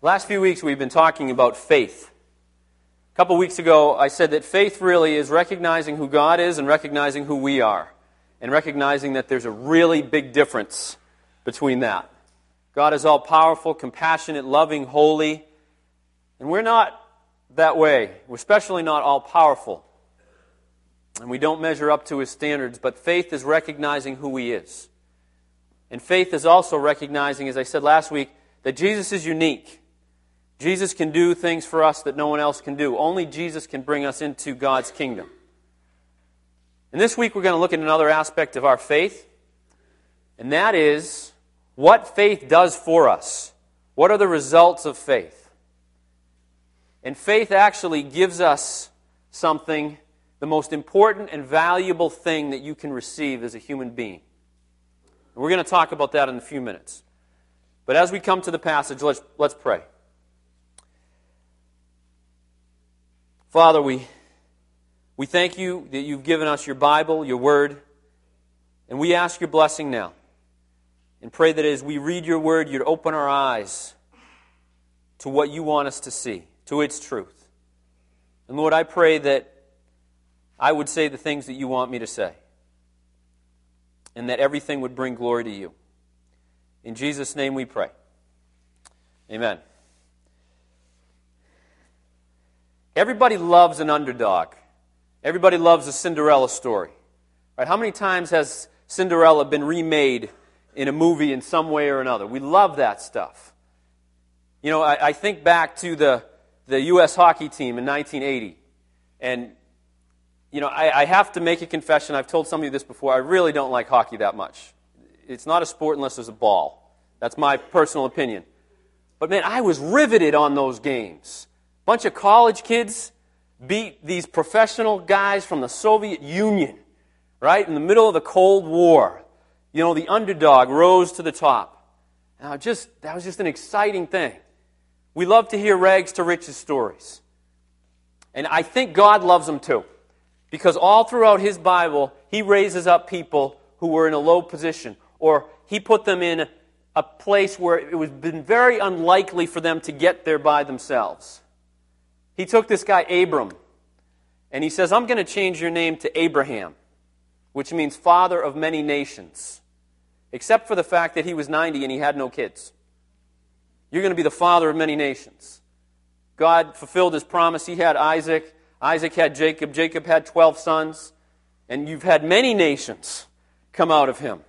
Last few weeks we've been talking about faith. A couple weeks ago I said that faith really is recognizing who God is and recognizing who we are. And recognizing that there's a really big difference between that. God is all-powerful, compassionate, loving, holy. And we're not that way. We're especially not all-powerful. And we don't measure up to His standards. But faith is recognizing who He is. And faith is also recognizing, as I said last week, that Jesus is unique. Jesus can do things for us that no one else can do. Only Jesus can bring us into God's kingdom. And this week we're going to look at another aspect of our faith. And that is what faith does for us. What are the results of faith? And faith actually gives us something, the most important and valuable thing that you can receive as a human being. And we're going to talk about that in a few minutes. But as we come to the passage, let's pray. Father, we thank you that you've given us your Bible, your Word, and we ask your blessing now. And pray that as we read your Word, you'd open our eyes to what you want us to see, to its truth. And Lord, I pray that I would say the things that you want me to say, and that everything would bring glory to you. In Jesus' name we pray. Amen. Everybody loves an underdog. Everybody loves a Cinderella story. Right? How many times has Cinderella been remade in a movie in some way or another? We love that stuff. You know, I think back to the U.S. hockey team in 1980. And, you know, I have to make a confession. I've told some of you this before. I really don't like hockey that much. It's not a sport unless there's a ball. That's my personal opinion. But, man, I was riveted on those games. Bunch of college kids beat these professional guys from the Soviet Union, right, in the middle of the Cold War. You know, the underdog rose to the top. Now, that was just an exciting thing. We love to hear rags to riches stories. And I think God loves them too. Because all throughout His Bible, He raises up people who were in a low position. Or He put them in a place where it was been very unlikely for them to get there by themselves. He took this guy Abram, and He says, I'm going to change your name to Abraham, which means father of many nations, except for the fact that he was 90 and he had no kids. You're going to be the father of many nations. God fulfilled His promise. He had Isaac. Isaac had Jacob. Jacob had 12 sons. And you've had many nations come out of him.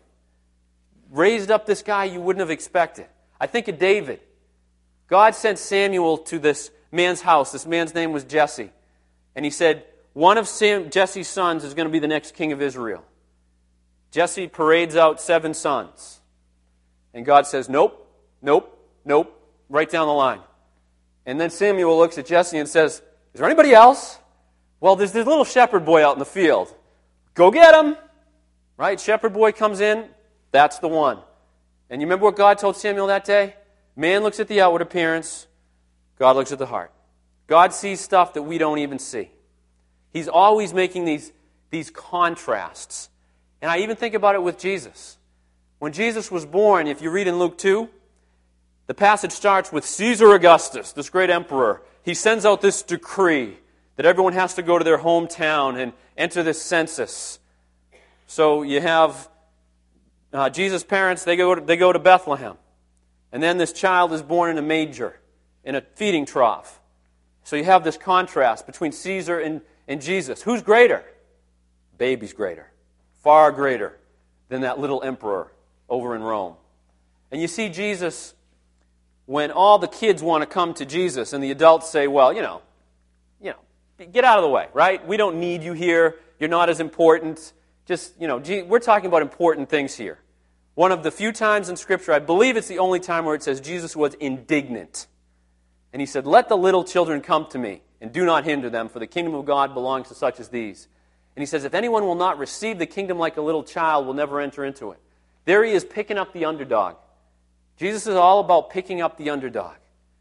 Raised up this guy you wouldn't have expected. I think of David. God sent Samuel to this man's house. This man's name was Jesse. And he said, one of Jesse's sons is going to be the next king of Israel. Jesse parades out 7 sons. And God says, nope, nope, nope, right down the line. And then Samuel looks at Jesse and says, is there anybody else? Well, there's this little shepherd boy out in the field. Go get him. Right? Shepherd boy comes in. That's the one. And you remember what God told Samuel that day? Man looks at the outward appearance. God looks at the heart. God sees stuff that we don't even see. He's always making these contrasts. And I even think about it with Jesus. When Jesus was born, if you read in Luke 2, the passage starts with Caesar Augustus, this great emperor. He sends out this decree that everyone has to go to their hometown and enter this census. So you have Jesus' parents, they go to Bethlehem. And then this child is born in a manger, in a feeding trough. So you have this contrast between Caesar and Jesus. Who's greater? Baby's greater. Far greater than that little emperor over in Rome. And you see Jesus, when all the kids want to come to Jesus and the adults say, well, you know, get out of the way, right? We don't need you here. You're not as important. Just, we're talking about important things here. One of the few times in Scripture, I believe it's the only time where it says Jesus was indignant. And He said, let the little children come to me, and do not hinder them, for the kingdom of God belongs to such as these. And He says, if anyone will not receive the kingdom like a little child, will never enter into it. There He is picking up the underdog. Jesus is all about picking up the underdog.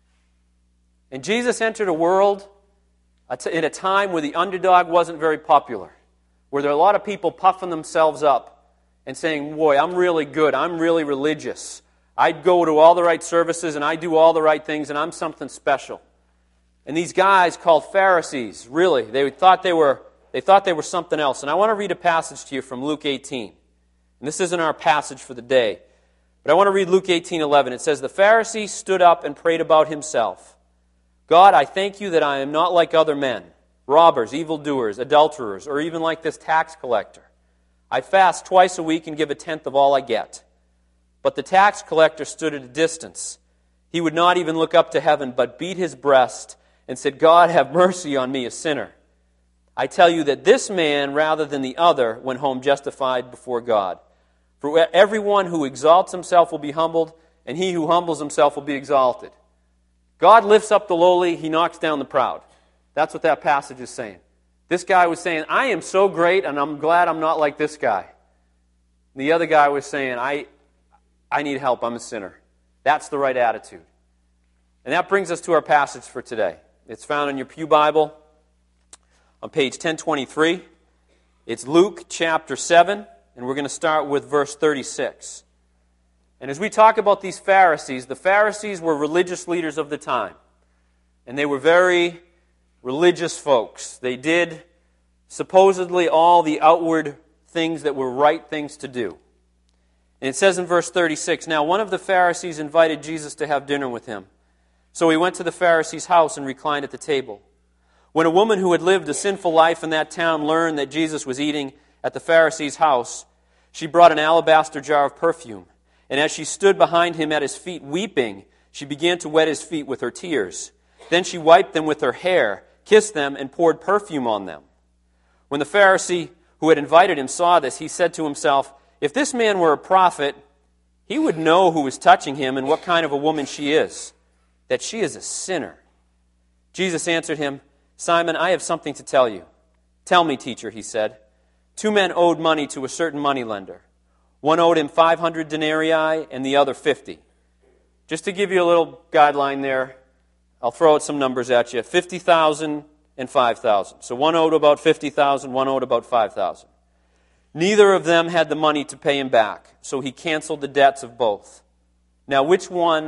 And Jesus entered a world in a time where the underdog wasn't very popular, where there are a lot of people puffing themselves up and saying, boy, I'm really good, I'm really religious, I go to all the right services and I do all the right things and I'm something special. And these guys called Pharisees, really, they thought they were something else. And I want to read a passage to you from Luke 18. And this isn't our passage for the day. But I want to read Luke 18:11. It says, "The Pharisee stood up and prayed about himself. God, I thank you that I am not like other men, robbers, evildoers, adulterers, or even like this tax collector. I fast twice a week and give a tenth of all I get." But the tax collector stood at a distance. He would not even look up to heaven, but beat his breast and said, "God, have mercy on me, a sinner." I tell you that this man, rather than the other, went home justified before God. For everyone who exalts himself will be humbled, and he who humbles himself will be exalted. God lifts up the lowly, he knocks down the proud. That's what that passage is saying. This guy was saying, I am so great, and I'm glad I'm not like this guy. The other guy was saying, I need help, I'm a sinner. That's the right attitude. And that brings us to our passage for today. It's found in your Pew Bible on page 1023. It's Luke chapter 7, and we're going to start with verse 36. And as we talk about these Pharisees, the Pharisees were religious leaders of the time. And they were very religious folks. They did supposedly all the outward things that were right things to do. And it says in verse 36, "Now one of the Pharisees invited Jesus to have dinner with him. So he went to the Pharisee's house and reclined at the table. When a woman who had lived a sinful life in that town learned that Jesus was eating at the Pharisee's house, she brought an alabaster jar of perfume. And as she stood behind him at his feet weeping, she began to wet his feet with her tears. Then she wiped them with her hair, kissed them, and poured perfume on them. When the Pharisee who had invited him saw this, he said to himself, 'If this man were a prophet, he would know who is touching him and what kind of a woman she is, that she is a sinner.' Jesus answered him, 'Simon, I have something to tell you.' 'Tell me, teacher,' he said. 2 men owed money to a certain moneylender. One owed him 500 denarii and the other 50. Just to give you a little guideline there, I'll throw out some numbers at you. 50,000 and 5,000. So one owed about 50,000, one owed about 5,000. Neither of them had the money to pay him back, so he canceled the debts of both. Now which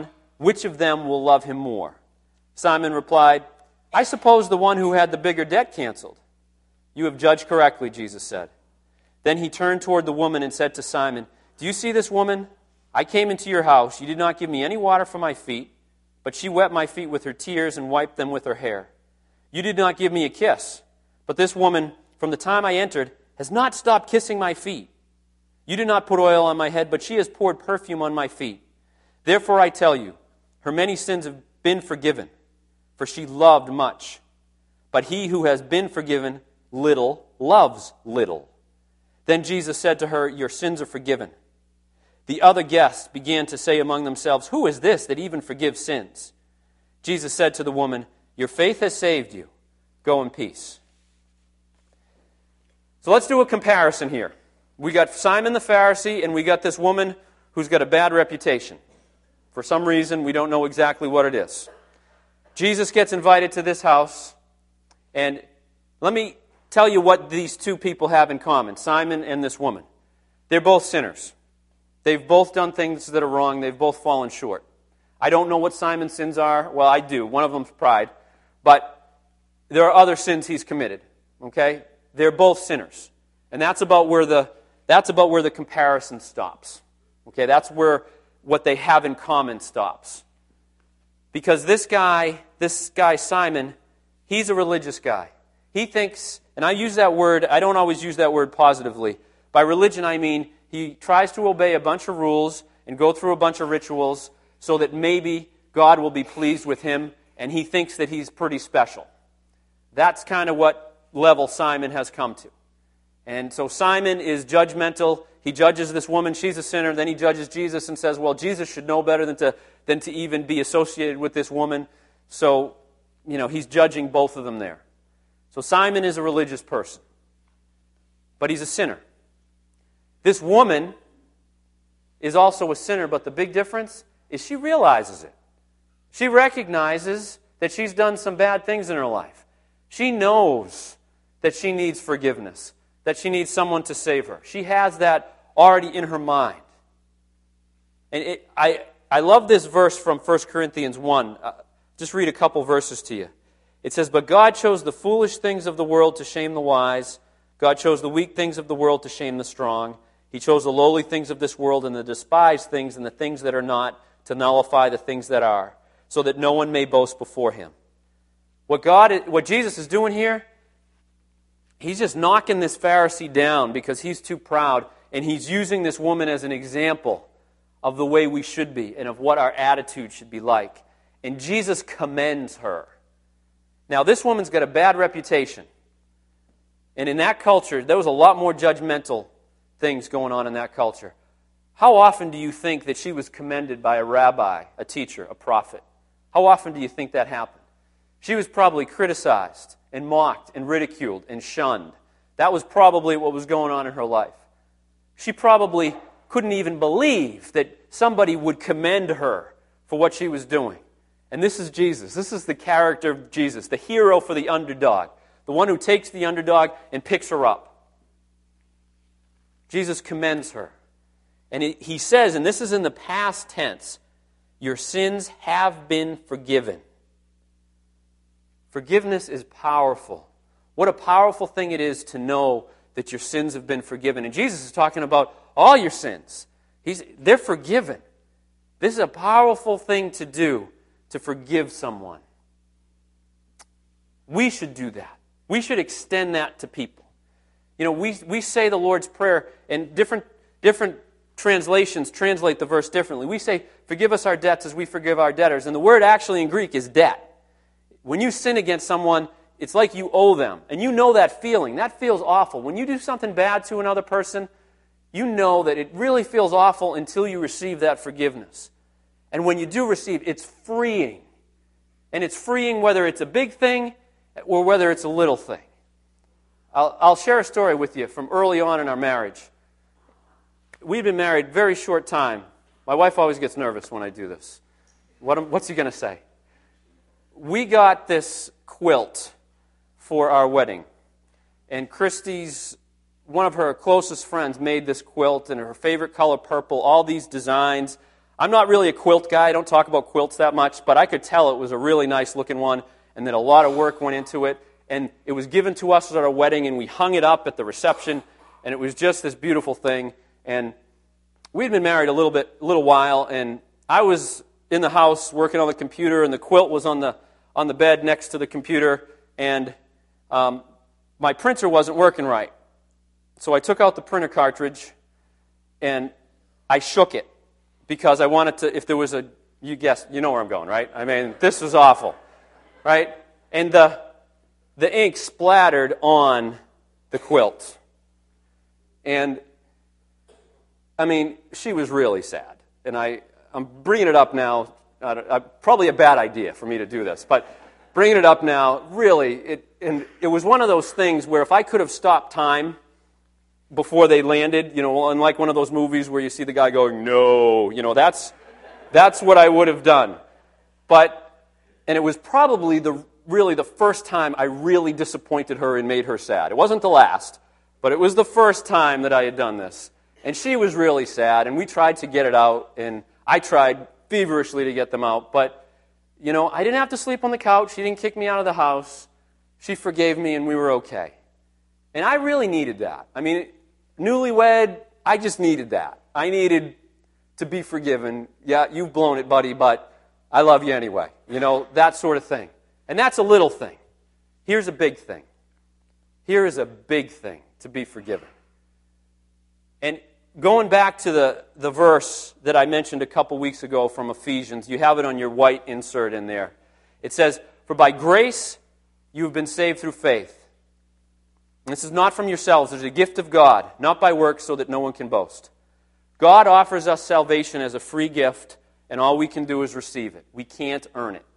of them will love him more?' Simon replied, 'I suppose the one who had the bigger debt canceled.' 'You have judged correctly,' Jesus said. Then he turned toward the woman and said to Simon, 'Do you see this woman? I came into your house. You did not give me any water for my feet, but she wet my feet with her tears and wiped them with her hair. You did not give me a kiss, but this woman, from the time I entered, has not stopped kissing my feet. You did not put oil on my head, but she has poured perfume on my feet. Therefore I tell you, her many sins have been forgiven, for she loved much. But he who has been forgiven little loves little.' Then Jesus said to her, 'Your sins are forgiven.' The other guests began to say among themselves, 'Who is this that even forgives sins?' Jesus said to the woman, 'Your faith has saved you. Go in peace.'" So let's do a comparison here. We got Simon the Pharisee, and we got this woman who's got a bad reputation. For some reason, we don't know exactly what it is. Jesus gets invited to this house, and let me tell you what these two people have in common, Simon and this woman. They're both sinners. They've both done things that are wrong. They've both fallen short. I don't know what Simon's sins are. Well, I do. One of them's pride. But there are other sins he's committed. Okay? They're both sinners. And that's about where the comparison stops. Okay? That's where what they have in common stops. Because this guy Simon, he's a religious guy. He thinks, and I use that word, I don't always use that word positively. By religion, I mean he tries to obey a bunch of rules and go through a bunch of rituals so that maybe God will be pleased with him, and he thinks that he's pretty special. That's kind of what level Simon has come to. And so Simon is judgmental. He judges this woman, she's a sinner. Then he judges Jesus and says, well, Jesus should know better than to even be associated with this woman. So, he's judging both of them there. So Simon is a religious person, but he's a sinner. This woman is also a sinner, but the big difference is she realizes it. She recognizes that she's done some bad things in her life. She knows that she needs forgiveness, that she needs someone to save her. She has that already in her mind. And I love this verse from 1 Corinthians 1. Just read a couple verses to you. It says, "But God chose the foolish things of the world to shame the wise. God chose the weak things of the world to shame the strong. He chose the lowly things of this world and the despised things and the things that are not to nullify the things that are, so that no one may boast before Him." What Jesus is doing here, He's just knocking this Pharisee down because he's too proud, and He's using this woman as an example of the way we should be and of what our attitude should be like. And Jesus commends her. Now, this woman's got a bad reputation. And in that culture, there was a lot more judgmental things going on in that culture. How often do you think that she was commended by a rabbi, a teacher, a prophet? How often do you think that happened? She was probably criticized and mocked and ridiculed and shunned. That was probably what was going on in her life. She probably couldn't even believe that somebody would commend her for what she was doing. And this is Jesus. This is the character of Jesus, the hero for the underdog, the one who takes the underdog and picks her up. Jesus commends her. And He says, and this is in the past tense, "Your sins have been forgiven." Forgiveness is powerful. What a powerful thing it is to know that your sins have been forgiven. And Jesus is talking about all your sins. They're forgiven. This is a powerful thing to do, to forgive someone. We should do that. We should extend that to people. You know, we say the Lord's Prayer, and different translations translate the verse differently. We say, "Forgive us our debts as we forgive our debtors." And the word actually in Greek is debt. When you sin against someone, it's like you owe them. And you know that feeling. That feels awful. When you do something bad to another person, you know that it really feels awful until you receive that forgiveness. And when you do receive, it's freeing. And it's freeing whether it's a big thing or whether it's a little thing. I'll share a story with you from early on in our marriage. We'd been married a very short time. My wife always gets nervous when I do this. What's he going to say? We got this quilt for our wedding. And Christy's, one of her closest friends, made this quilt in her favorite color, purple, all these designs. I'm not really a quilt guy. I don't talk about quilts that much, but I could tell it was a really nice looking one and that a lot of work went into it. And it was given to us at our wedding, and we hung it up at the reception, and it was just this beautiful thing. And we'd been married a little while, and I was in the house working on the computer, and the quilt was on the bed next to the computer, and my printer wasn't working right. So I took out the printer cartridge, and I shook it because I wanted to, if there was you know where I'm going, right? I mean, this was awful, right? And the ink splattered on the quilt. And, I mean, she was really sad. And I'm bringing it up now. Probably a bad idea for me to do this, but bringing it up now, really, it was one of those things where if I could have stopped time before they landed, you know, unlike one of those movies where you see the guy going, "No," you know, that's what I would have done. And it was probably really the first time I really disappointed her and made her sad. It wasn't the last, but it was the first time that I had done this. And she was really sad, and we tried to get it out, and I tried feverishly to get them out, but, you know, I didn't have to sleep on the couch. She didn't kick me out of the house. She forgave me, and we were okay. And I really needed that. I mean, newlywed, I just needed that. I needed to be forgiven. Yeah, you've blown it, buddy, but I love you anyway. You know, that sort of thing. And that's a little thing. Here's a big thing. Here is a big thing, to be forgiven. And going back to the verse that I mentioned a couple weeks ago from Ephesians, you have it on your white insert in there. It says, "For by grace you have been saved through faith. And this is not from yourselves, it is a gift of God, not by works, so that no one can boast." God offers us salvation as a free gift, and all we can do is receive it. We can't earn it.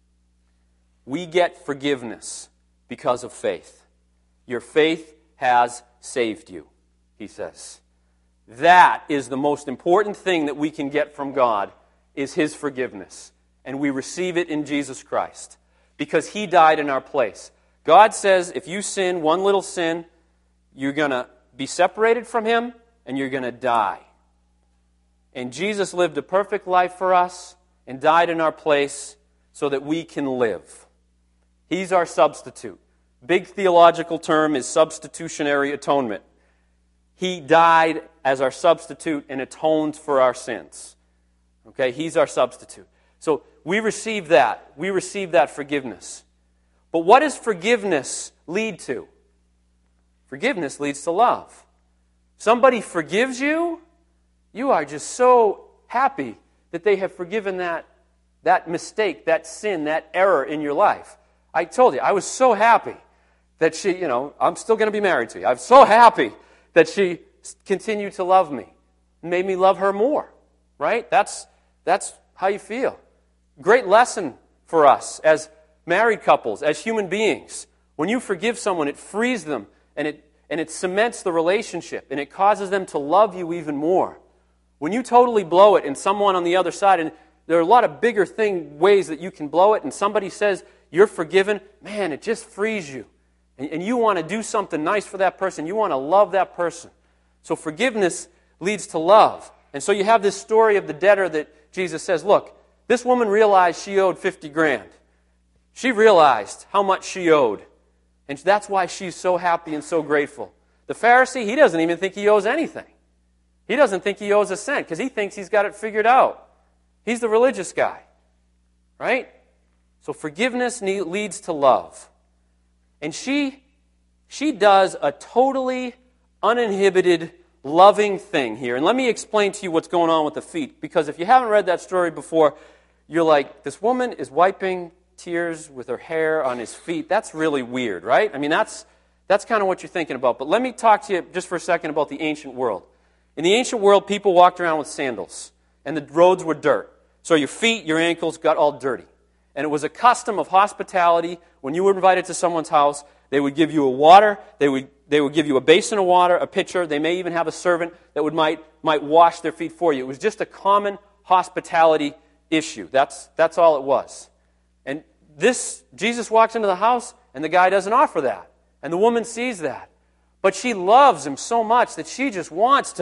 We get forgiveness because of faith. Your faith has saved you, he says. That is the most important thing that we can get from God, is his forgiveness. And we receive it in Jesus Christ because he died in our place. God says if you sin one little sin, you're going to be separated from him and you're going to die. And Jesus lived a perfect life for us and died in our place so that we can live. He's our substitute. Big theological term is substitutionary atonement. He died as our substitute and atones for our sins. Okay, He's our substitute. So we receive that. We receive that forgiveness. But what does forgiveness lead to? Forgiveness leads to love. Somebody forgives you, you are just so happy that they have forgiven that mistake, that sin, that error in your life. I told you, I was so happy that she, I'm still going to be married to you. I'm so happy that she continued to love me. It made me love her more, right? That's how you feel. Great lesson for us as married couples, as human beings. When you forgive someone, it frees them and it cements the relationship and it causes them to love you even more. When you totally blow it and someone on the other side, and there are a lot of bigger ways that you can blow it, and somebody says you're forgiven, man, it just frees you. And you want to do something nice for that person. You want to love that person. So forgiveness leads to love. And so you have this story of the debtor that Jesus says, look, this woman realized she owed 50 grand. She realized how much she owed. And that's why she's so happy and so grateful. The Pharisee, he doesn't even think he owes anything. He doesn't think he owes a cent because he thinks he's got it figured out. He's the religious guy. Right? So forgiveness leads to love. And she does a totally uninhibited, loving thing here. And let me explain to you what's going on with the feet. Because if you haven't read that story before, you're like, this woman is wiping tears with her hair on his feet. That's really weird, right? I mean, that's kind of what you're thinking about. But let me talk to you just for a second about the ancient world. In the ancient world, people walked around with sandals. And the roads were dirt. So your feet, your ankles got all dirty. And it was a custom of hospitality. When you were invited to someone's house, they would give you a water. They would give you a basin of water, a pitcher. They may even have a servant that might wash their feet for you. It was just a common hospitality issue. That's all it was. And Jesus walks into the house, and the guy doesn't offer that. And the woman sees that. But she loves him so much that she just wants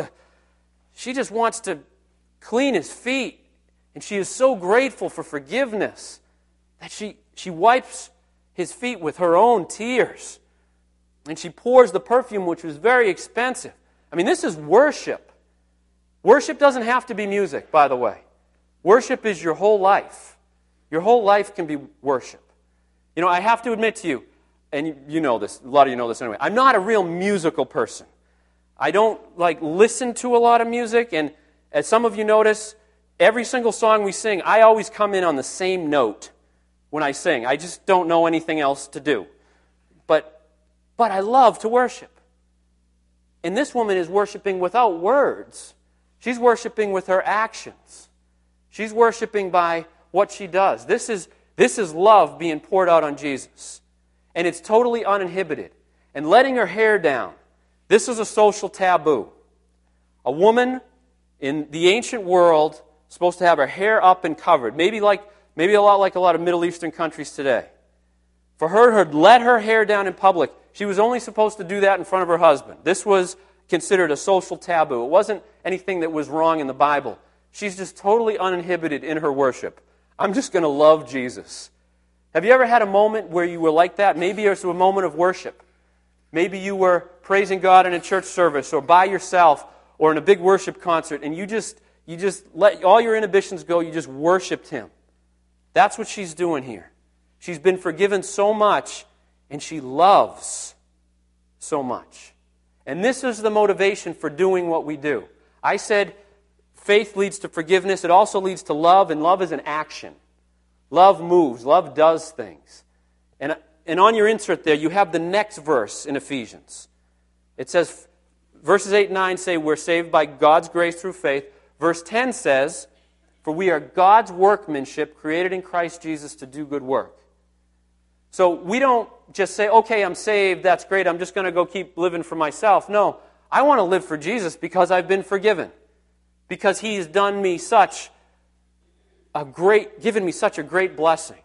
to clean his feet. And she is so grateful for forgiveness that she wipes his feet with her own tears. And she pours the perfume, which was very expensive. I mean, this is worship. Worship doesn't have to be music, by the way. Worship is your whole life. Your whole life can be worship. I have to admit to you, and you know this, a lot of you know this anyway, I'm not a real musical person. I don't listen to a lot of music, and as some of you notice, every single song we sing, I always come in on the same note when I sing. I just don't know anything else to do. But I love to worship. And this woman is worshiping without words. She's worshiping with her actions. She's worshiping by what she does. This is love being poured out on Jesus. And it's totally uninhibited. And letting her hair down. This is a social taboo. A woman in the ancient world supposed to have her hair up and covered. Maybe a lot like a lot of Middle Eastern countries today. For her to let her hair down in public, she was only supposed to do that in front of her husband. This was considered a social taboo. It wasn't anything that was wrong in the Bible. She's just totally uninhibited in her worship. I'm just going to love Jesus. Have you ever had a moment where you were like that? Maybe it was a moment of worship. Maybe you were praising God in a church service or by yourself or in a big worship concert, and you just let all your inhibitions go. You just worshiped Him. That's what she's doing here. She's been forgiven so much, and she loves so much. And this is the motivation for doing what we do. I said faith leads to forgiveness. It also leads to love, and love is an action. Love moves. Love does things. And on your insert there, you have the next verse in Ephesians. It says, verses 8 and 9 say we're saved by God's grace through faith. Verse 10 says, for we are God's workmanship created in Christ Jesus to do good work. So we don't just say, okay, I'm saved, that's great, I'm just going to go keep living for myself. No, I want to live for Jesus because I've been forgiven. Because He has done me given me such a great blessing.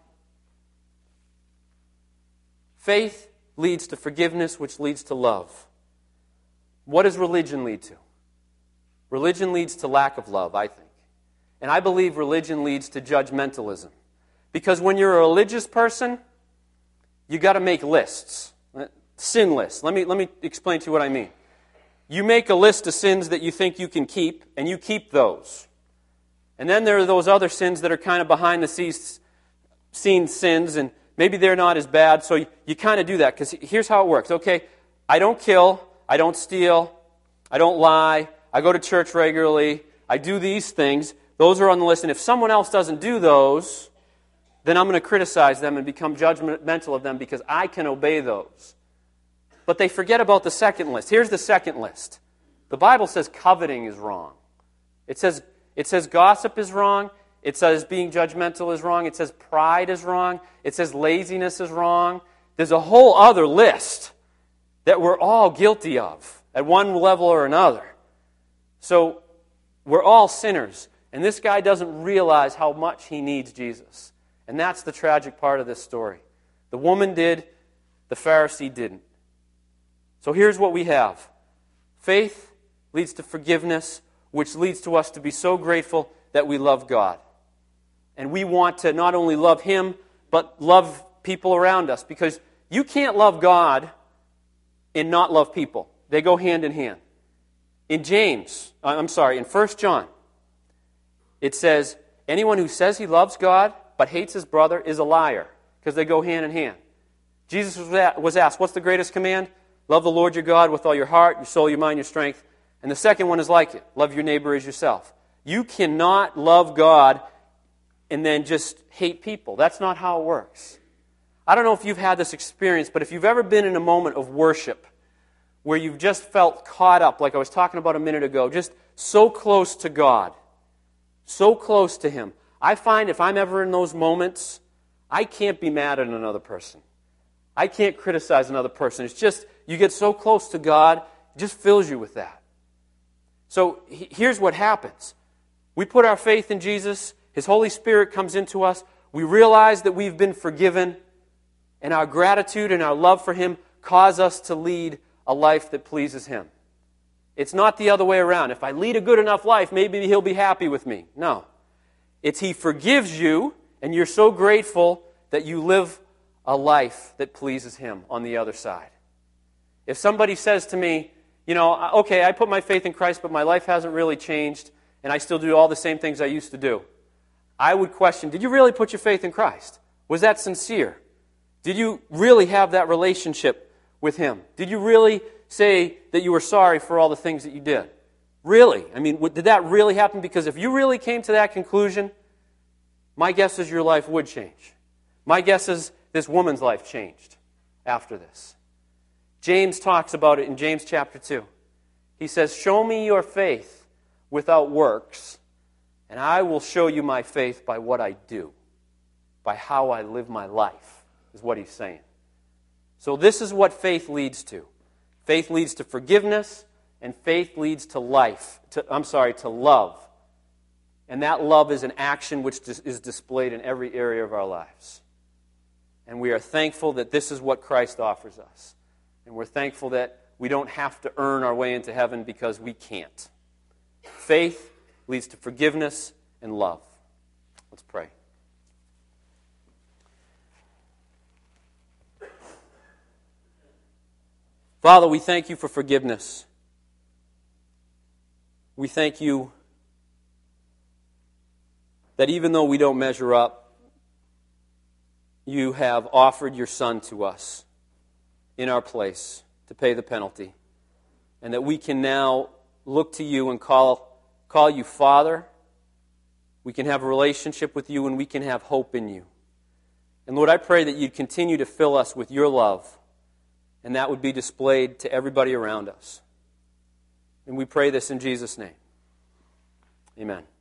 Faith leads to forgiveness, which leads to love. What does religion lead to? religion leads to lack of love, I think. And I believe religion leads to judgmentalism. Because when you're a religious person, you got to make lists. Sin lists. Let me explain to you what I mean. You make a list of sins that you think you can keep, and you keep those. And then there are those other sins that are kind of behind the scenes sins, and maybe they're not as bad, so you kind of do that. Because here's how it works. Okay, I don't kill, I don't steal, I don't lie, I go to church regularly, I do these things. Those are on the list, and if someone else doesn't do those, then I'm going to criticize them and become judgmental of them because I can obey those. But they forget about the second list. Here's the second list. The Bible says coveting is wrong. It says gossip is wrong. It says being judgmental is wrong. It says pride is wrong. It says laziness is wrong. There's a whole other list that we're all guilty of at one level or another. So we're all sinners. And this guy doesn't realize how much he needs Jesus. And that's the tragic part of this story. The woman did, the Pharisee didn't. So here's what we have. Faith leads to forgiveness, which leads to us to be so grateful that we love God. And we want to not only love Him, but love people around us. Because you can't love God and not love people. They go hand in hand. In 1 John, it says, anyone who says he loves God but hates his brother is a liar, because they go hand in hand. Jesus was asked, what's the greatest command? Love the Lord your God with all your heart, your soul, your mind, your strength. And the second one is like it. Love your neighbor as yourself. You cannot love God and then just hate people. That's not how it works. I don't know if you've had this experience, but if you've ever been in a moment of worship where you've just felt caught up, like I was talking about a minute ago, just so close to God, so close to Him. I find if I'm ever in those moments, I can't be mad at another person. I can't criticize another person. It's just, you get so close to God, it just fills you with that. So here's what happens. We put our faith in Jesus. His Holy Spirit comes into us. We realize that we've been forgiven. And our gratitude and our love for Him cause us to lead a life that pleases Him. It's not the other way around. If I lead a good enough life, maybe He'll be happy with me. No. It's He forgives you, and you're so grateful that you live a life that pleases Him on the other side. If somebody says to me, okay, I put my faith in Christ, but my life hasn't really changed, and I still do all the same things I used to do, I would question, did you really put your faith in Christ? Was that sincere? Did you really have that relationship with Him? Did you really say that you were sorry for all the things that you did? Really? I mean, did that really happen? Because if you really came to that conclusion, my guess is your life would change. My guess is this woman's life changed after this. James talks about it in James chapter 2. He says, show me your faith without works, and I will show you my faith by what I do, by how I live my life, is what he's saying. So this is what faith leads to. Faith leads to forgiveness, and faith leads to to love. And that love is an action which is displayed in every area of our lives. And we are thankful that this is what Christ offers us. And we're thankful that we don't have to earn our way into heaven because we can't. Faith leads to forgiveness and love. Let's pray. Father, we thank you for forgiveness. We thank you that even though we don't measure up, you have offered your Son to us in our place to pay the penalty. And that we can now look to you and call you Father. We can have a relationship with you, and we can have hope in you. And Lord, I pray that you'd continue to fill us with your love, and that would be displayed to everybody around us. And we pray this in Jesus' name. Amen.